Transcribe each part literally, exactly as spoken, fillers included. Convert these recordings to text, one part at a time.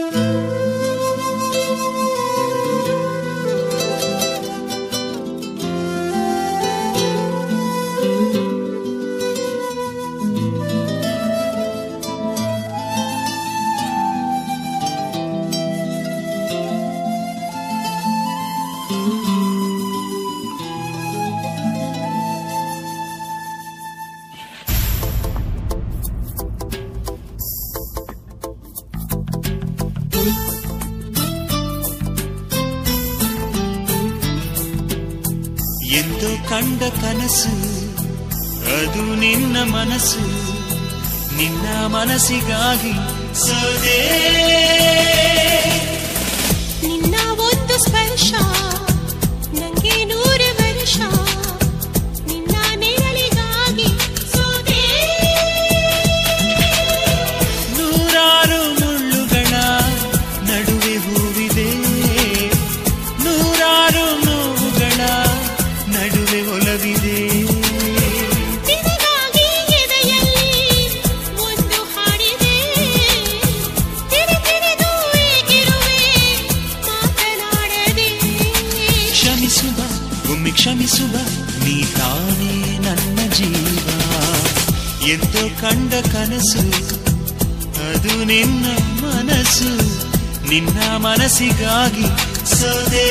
ಎಂದು ಕಂಡ ಕನಸು ಅದು ನಿನ್ನ ಮನಸ್ಸು, ನಿನ್ನ ಮನಸ್ಸಿಗಾಗಿ ಸೋದೆ. ನಿನ್ನ ಒಂದು ಸ್ಪರ್ಶ ನಂಗೆ ನೂರು ವರ್ಷ, ನಿನ್ನ ನೆರಳಿಗಾಗಿ ಸೋದೆ. ನೂರಾರು ಮುಳ್ಳುಗಳ ನಡುವೆ ಹೂವಿದೆ, ನೂರಾರು ನೋವುಗಳ ನಡುವೆ ಒಲವಿದೆ. ನಿನಗಾಗಿ ಎದೆಯಲ್ಲಿ ಒಂದು ಹಾಡಿದೆ, ತಿರಿ ತಿರಿದು ಏಗಿರುವೆ ಮಾತನಾಡದೆ. ಕ್ಷಮಿಸುವ ಒಮ್ಮೆ ಕ್ಷಮಿಸುವ, ನೀ ತಾನೇ ನನ್ನ ಜೀವ. ಎಂದೋ ಕಂಡ ಕನಸು ಅದು ನಿನ್ನ ಮನಸ್ಸು, ನಿನ್ನ ಮನಸ್ಸಿಗಾಗಿ ಸೋದೆ.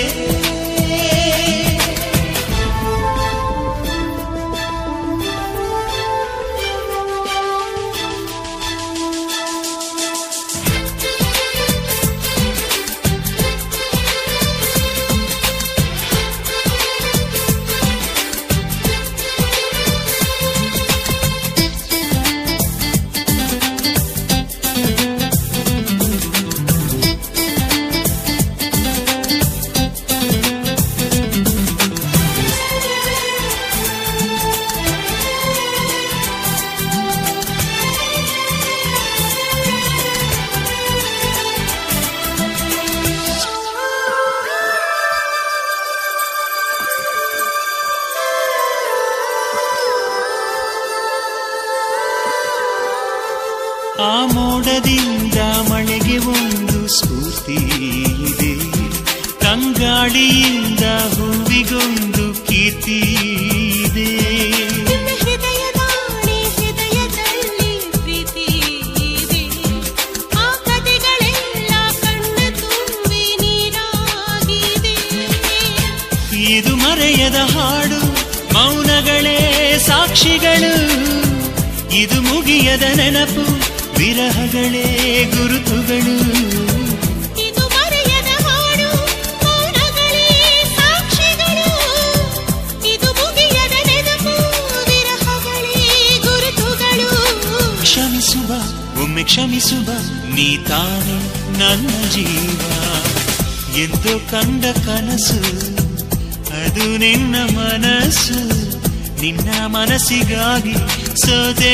ಆ ಮೋಡದಿಂದ ಮಳೆಗೆ ಒಂದು ಸ್ಫೂರ್ತಿ ಇದೆ, ತಂಗಾಳಿಯಿಂದ ಹೂವಿಗೊಂದು ಕೀರ್ತಿ ಇದೆ. ಹೃದಯದಾಣೆ ಹೃದಯದಲ್ಲಿ ಪ್ರೀತಿ ಇದೆ, ಆ ಕಥೆಗಳೆಲ್ಲ ಕಣ್ಣ ತುಂಬಿ ನೀರಾಗಿದೆ. ಇದು ಮರೆಯದ ಹಾಡು, ಮೌನಗಳೇ ಸಾಕ್ಷಿಗಳು. ಇದು ಮುಗಿಯದ ನೆನಪು, ವಿರಹಗಳೇ ಗುರುತುಗಳು. ಇದು ಮರೆಯದ ಹಾಡು, ಮೌನಗಳೇ ಸಾಕ್ಷಿಗಳು. ಇದು ಮುಗಿಯದ ನೆನಪು, ವಿರಹಗಳೇ ಗುರುತುಗಳು. ಕ್ಷಮಿಸುವ ಒಮ್ಮೆ ಕ್ಷಮಿಸುವ, ನೀ ತಾನೇ ನನ್ನ ಜೀವ. ಎಂದು ಕಂಡ ಕನಸು ಅದು ನಿನ್ನ ಮನಸ್ಸು, ನಿನ್ನ ಮನಸ್ಸಿಗಾಗಿ ಸೋದೆ.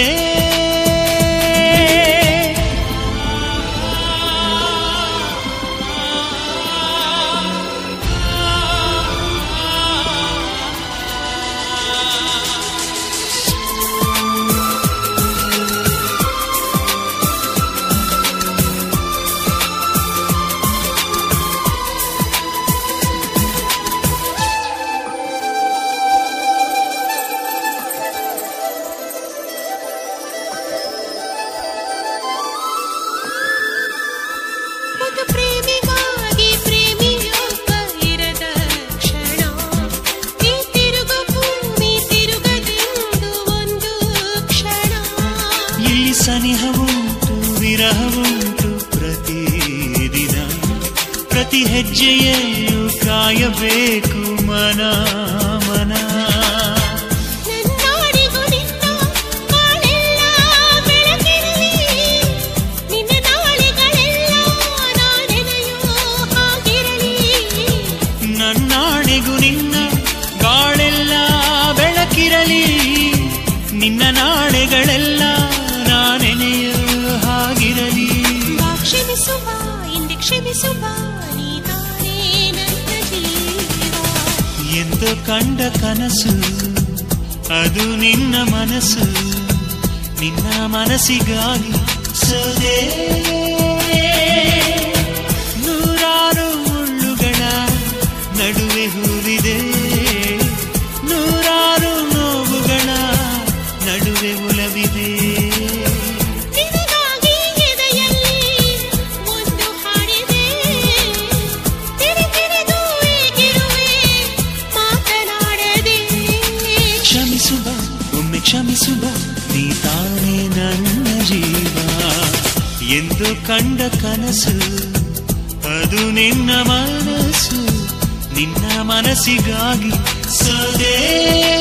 ಒಂದು ಪ್ರೇಮಿಗಾಗಿ ಪ್ರೇಮಿಯೊಬ್ಬ ಇರದ ಕ್ಷಣ, ಈ ತಿರುಗು ಭೂಮಿ ತಿರುಗದೆಂದು ಒಂದು ಕ್ಷಣ. ಇಲ್ಲಿ ಸನಿಹವುಂಟು ವಿರಹವುಂಟು ಪ್ರತಿದಿನ, ಪ್ರತಿ ಹೆಜ್ಜೆಯಲ್ಲೂ ಕಾಯಬೇಕು ಮನ ಮನ. ನನ್ನಾಡಿಗೂ ನಿನ್ನ ಬಾಳೆಲ್ಲ ಬೆಳಕಿರಲಿ, ನಿನ್ನ ನಾಳೆಗಳೆಲ್ಲ ನಾನೆನೆಯೋ ಹಾಗಿರಲಿ. ನನ್ನಾಣೆಗೂ ನಿನ್ನ ಬಾಳೆಲ್ಲ ಬೆಳಕಿರಲಿ, ನಿನ್ನ ನಾಳೆಗಳೆಲ್ಲ ನಾನೆನೆಯೋ ಹಾಗಿರಲಿ. ಬಾ ಕ್ಷಮಿಸುವ ಇಂದೆ ಕ್ಷಮಿಸುವ, ನೀ ತಾನೇ ನನ್ನ ಜೀವ. ಎಂದು ಕಂಡ ಕನಸು ಅದು ನಿನ್ನ ಮನಸ್ಸು, ನಿನ್ನ ಮನಸ್ಸಿಗಾಗಿ ಸೋದೆ. ಬಾ ಒಮ್ಮೆ ಕ್ಷಮಿಸು ಬಾ ನೀ ತಾನೇ ನನ್ನ ಜೀವ ಎಂದು ಕಂಡ ಕನಸು ಅದು ನಿನ್ನ ಮನಸ್ಸು ನಿನ್ನ ಮನಸ್ಸಿಗಾಗಿ ಸದೇ